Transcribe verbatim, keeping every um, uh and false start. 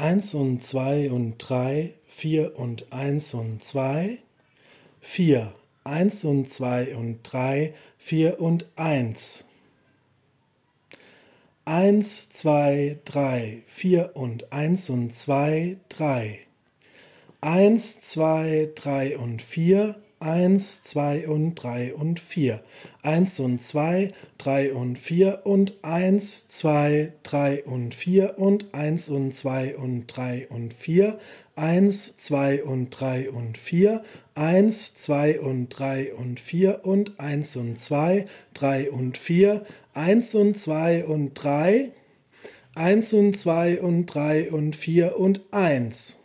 eins und zwei und drei, vier und eins und zwei, vier, eins und zwei und drei, vier und eins, eins, zwei, drei, vier und eins und zwei, drei, eins, zwei, drei und vier, eins, zwei und drei und vier, eins und zwei, drei und vier und eins, zwei, drei und vier und eins und zwei und drei und vier, eins, zwei und drei und vier, eins, zwei und drei und vier und eins und zwei, drei und vier, eins und zwei und drei, eins und zwei und drei und vier und eins.